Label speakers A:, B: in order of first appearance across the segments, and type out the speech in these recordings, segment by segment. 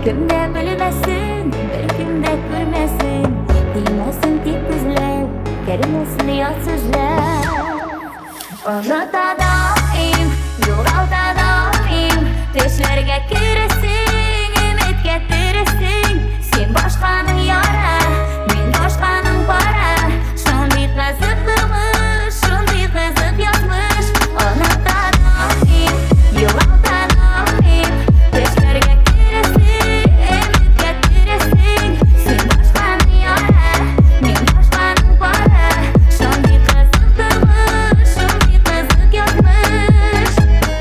A: Kimde bilmesin, bir kimde görmesin. Değmesin tip gözler, gelmesin yat sözler. Unutma daim, yo'lda daim. Düşlerge kiresin, ümit getiresin. Sen boshqaning yora, men boshqaning para. Shunday qiziq qilmish, shunday qiziq yozmish. Unutma daim, yo'lda daim. Düşlerge kiresin, ümit getiresin. Sen boshqaning yora, men boshqaning para. Shunday qiziq qilmish, shunday qiziq yozmish.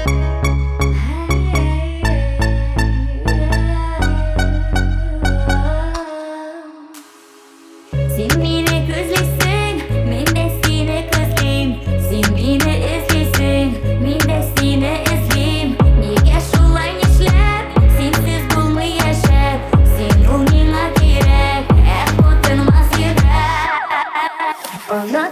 A: Sen meni ko'zlaysan, men de seni ko'zlayim. Sen meni izlaysan, men de seni izlayim. Nega shulay ishlab, sensiz bo'lmay yashab. Sen menga kerak, o'tinmas yurak.